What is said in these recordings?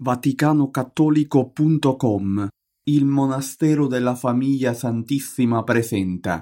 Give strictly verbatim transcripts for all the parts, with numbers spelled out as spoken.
vaticanocattolico punto com. Il monastero della famiglia Santissima presenta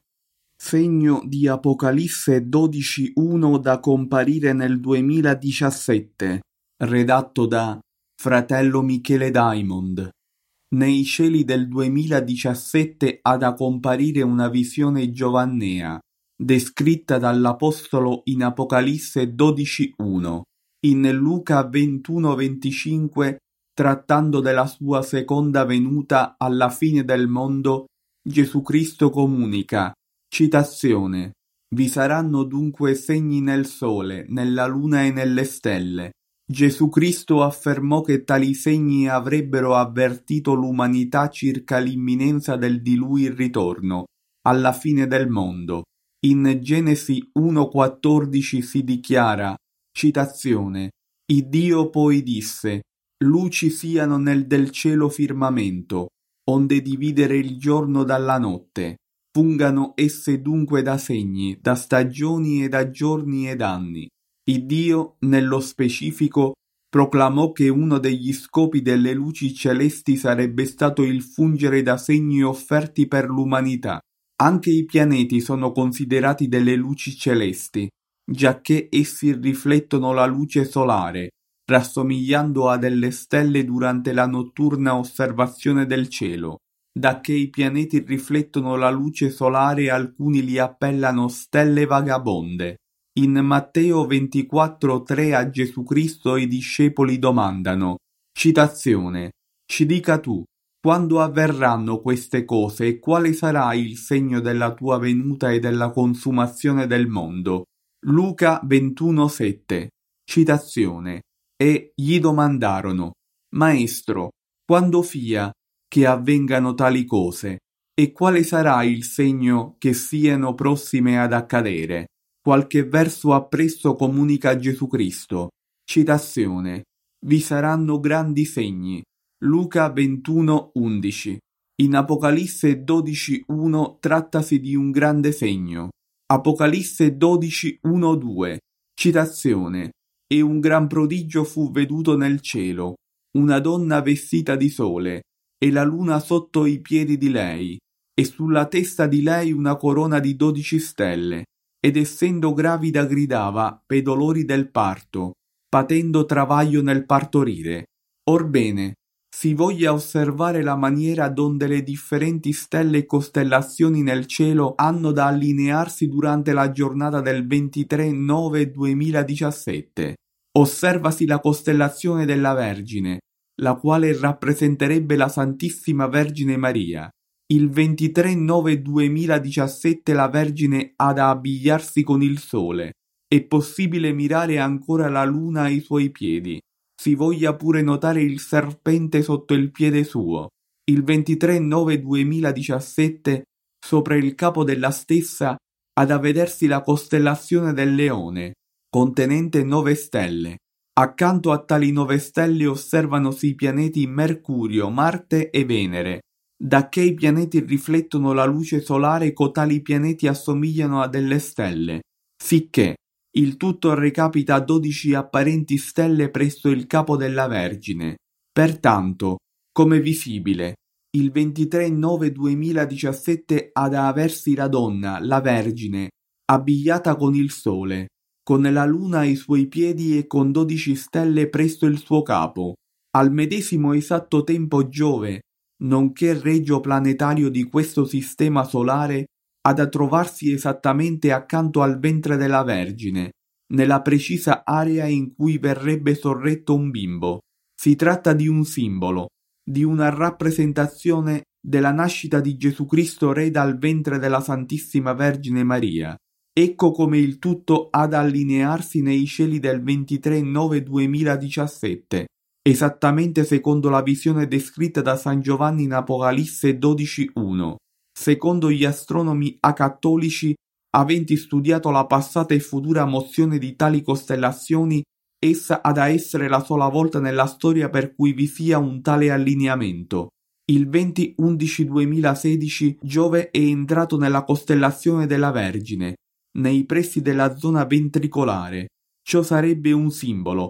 segno di Apocalisse dodici uno da comparire nel duemiladiciassette, redatto da fratello Michele Diamond. Nei cieli del duemiladiciassette ha da comparire una visione giovannea, descritta dall'Apostolo in Apocalisse dodici uno. In Luca ventuno venticinque, trattando della sua seconda venuta alla fine del mondo, Gesù Cristo comunica, citazione, «Vi saranno dunque segni nel sole, nella luna e nelle stelle». Gesù Cristo affermò che tali segni avrebbero avvertito l'umanità circa l'imminenza del di lui ritorno, alla fine del mondo. In Genesi uno quattordici si dichiara, citazione, «Iddio poi disse, luci siano nel del cielo firmamento, onde dividere il giorno dalla notte. Fungano esse dunque da segni, da stagioni e da giorni ed anni». Iddio, nello specifico, proclamò che uno degli scopi delle luci celesti sarebbe stato il fungere da segni offerti per l'umanità. Anche i pianeti sono considerati delle luci celesti, giacché essi riflettono la luce solare, rassomigliando a delle stelle durante la notturna osservazione del cielo. Dacché i pianeti riflettono la luce solare, alcuni li appellano stelle vagabonde. In Matteo ventiquattro tre a Gesù Cristo i discepoli domandano, citazione, «Ci dica tu, quando avverranno queste cose e quale sarà il segno della tua venuta e della consumazione del mondo?» Luca ventuno sette, citazione, «E gli domandarono, Maestro, quando fia che avvengano tali cose, e quale sarà il segno che siano prossime ad accadere?» Qualche verso appresso comunica Gesù Cristo, citazione, «Vi saranno grandi segni». Luca ventuno undici. In Apocalisse dodici uno trattasi di un grande segno. Apocalisse dodici uno due, citazione, «E un gran prodigio fu veduto nel cielo, una donna vestita di sole, e la luna sotto i piedi di lei, e sulla testa di lei una corona di dodici stelle, ed essendo gravida gridava pe dolori del parto, patendo travaglio nel partorire». Orbene, si voglia osservare la maniera donde le differenti stelle e costellazioni nel cielo hanno da allinearsi durante la giornata del ventitré nove duemiladiciassette. Osservasi la costellazione della Vergine, la quale rappresenterebbe la Santissima Vergine Maria. Il ventitré nove duemiladiciassette la Vergine ha da abbigliarsi con il sole. È possibile mirare ancora la luna ai suoi piedi. Si voglia pure notare il serpente sotto il piede suo. Il ventitré nove duemiladiciassette, sopra il capo della stessa, ha da vedersi la costellazione del Leone, contenente nove stelle. Accanto a tali nove stelle osservanosi i pianeti Mercurio, Marte e Venere. Dacché i pianeti riflettono la luce solare, cotali pianeti assomigliano a delle stelle, sicché il tutto recapita a dodici apparenti stelle presso il capo della Vergine. Pertanto, come visibile, il ventitré nove duemiladiciassette ha da aversi la donna, la Vergine, abbigliata con il sole, con la luna ai suoi piedi e con dodici stelle presso il suo capo. Al medesimo esatto tempo Giove, nonché regio planetario di questo sistema solare, ha da trovarsi esattamente accanto al ventre della Vergine, nella precisa area in cui verrebbe sorretto un bimbo. Si tratta di un simbolo, di una rappresentazione della nascita di Gesù Cristo Re dal ventre della Santissima Vergine Maria. Ecco come il tutto ha da allinearsi nei cieli del ventitré nove duemiladiciassette. Esattamente secondo la visione descritta da San Giovanni in Apocalisse dodici uno. Secondo gli astronomi acattolici, aventi studiato la passata e futura mozione di tali costellazioni, essa ha da essere la sola volta nella storia per cui vi sia un tale allineamento. Il venti undici duemilasedici Giove è entrato nella costellazione della Vergine, nei pressi della zona ventricolare. Ciò sarebbe un simbolo,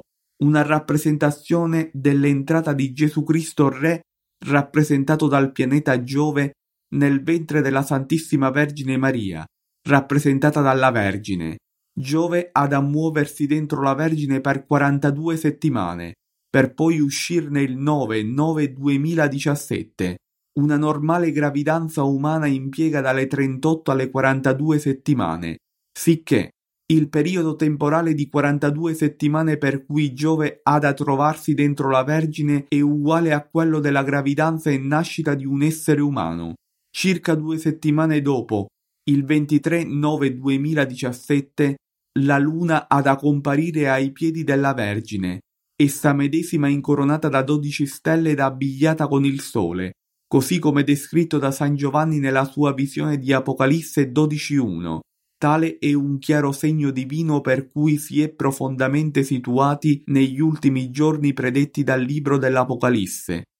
una rappresentazione dell'entrata di Gesù Cristo Re, rappresentato dal pianeta Giove nel ventre della Santissima Vergine Maria, rappresentata dalla Vergine. Giove ha da muoversi dentro la Vergine per quarantadue settimane, per poi uscirne il nove nove duemiladiciassette. Una normale gravidanza umana impiega dalle trentotto alle quarantadue settimane, sicché il periodo temporale di quarantadue settimane per cui Giove ha da trovarsi dentro la Vergine è uguale a quello della gravidanza e nascita di un essere umano. Circa due settimane dopo, il ventitré nove duemiladiciassette, la Luna ha da comparire ai piedi della Vergine, essa medesima incoronata da dodici stelle ed abbigliata con il Sole, così come descritto da San Giovanni nella sua visione di Apocalisse dodici uno. Tale è un chiaro segno divino per cui si è profondamente situati negli ultimi giorni predetti dal libro dell'Apocalisse.